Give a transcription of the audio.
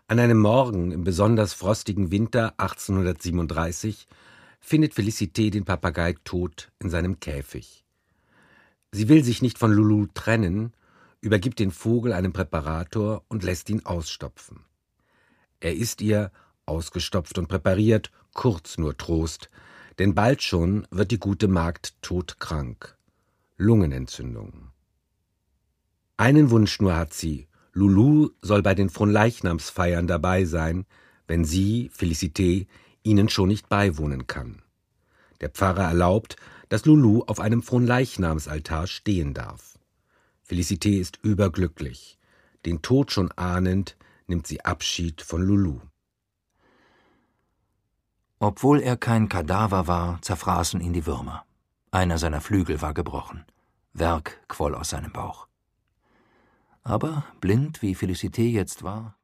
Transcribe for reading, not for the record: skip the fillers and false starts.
An einem Morgen im besonders frostigen Winter 1837 findet Félicité den Papagei tot in seinem Käfig. Sie will sich nicht von Loulou trennen, übergibt den Vogel einem Präparator und lässt ihn ausstopfen. Er ist ihr, ausgestopft und präpariert, kurz nur Trost, denn bald schon wird die gute Magd todkrank. Lungenentzündung. Einen Wunsch nur hat sie: Loulou soll bei den Fronleichnamsfeiern dabei sein, wenn sie, Félicité, ihnen schon nicht beiwohnen kann. Der Pfarrer erlaubt, dass Loulou auf einem Fronleichnamsaltar stehen darf. Félicité ist überglücklich. Den Tod schon ahnend, nimmt sie Abschied von Loulou. Obwohl er kein Kadaver war, zerfraßen ihn die Würmer. Einer seiner Flügel war gebrochen. Werg quoll aus seinem Bauch. Aber, blind wie Félicité jetzt war,